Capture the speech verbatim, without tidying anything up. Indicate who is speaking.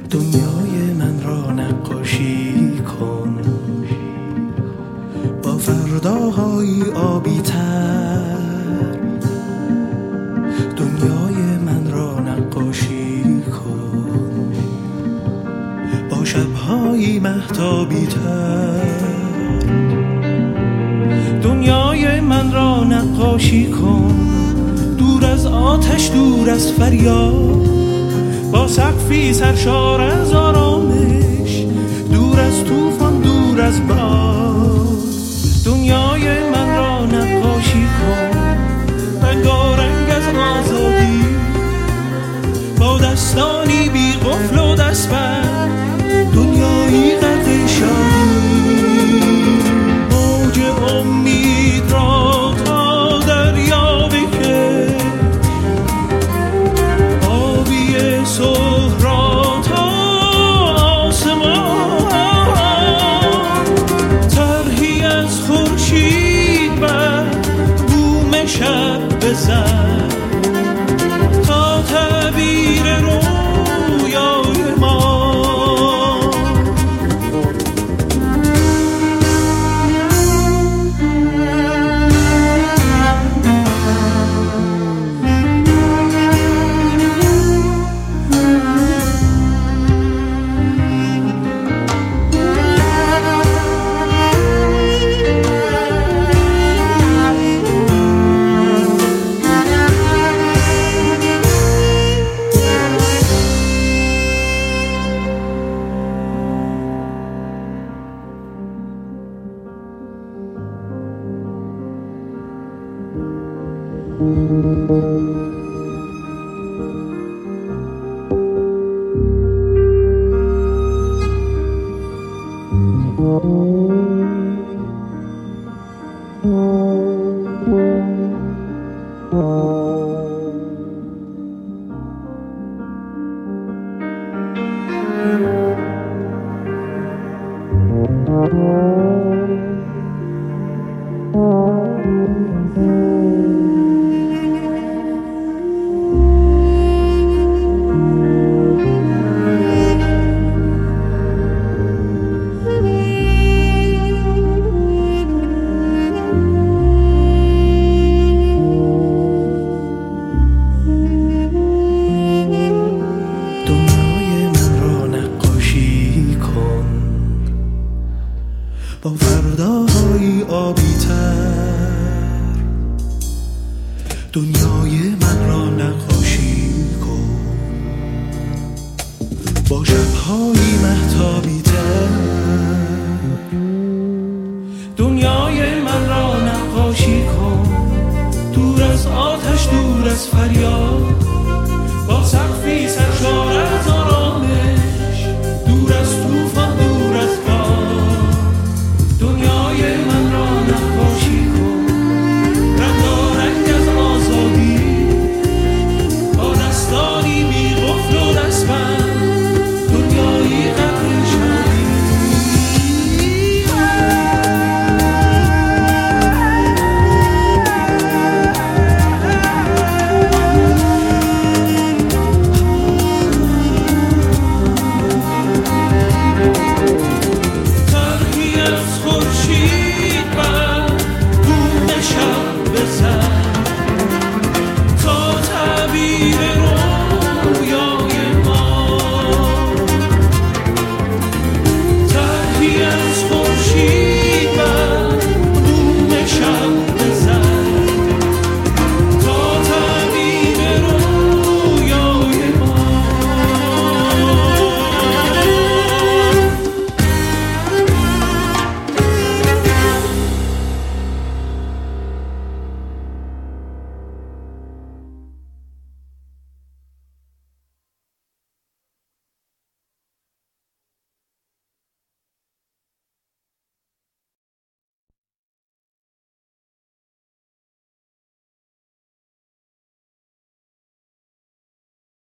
Speaker 1: دنیای من را نقاشی کن با فرداهای آبی تر. دنیای من را نقاشی کن با شبهای مهتابی تر. دنیای من را نقاشی کن دور از آتش، دور از فریاد، با سقفی سرشار از آرامش، دور از طوفان، دور از باد. دنیای من را نقاشی کن رنگارنگ از آزادی، با دستانی بی قفل و دستبند، دنیایی غرق شادی. موج امید را تا دریا بکش، آبی صبح را تا آسمان، طرحی از خورشید بر بوم شب بزن تا تعبیر رویای ما. با فرداهای آبی تر. دنیای من را نقاشی کن با شبهای مهتابی تر. دنیای من را نقاشی کن دور از آتش، دور از فریاد،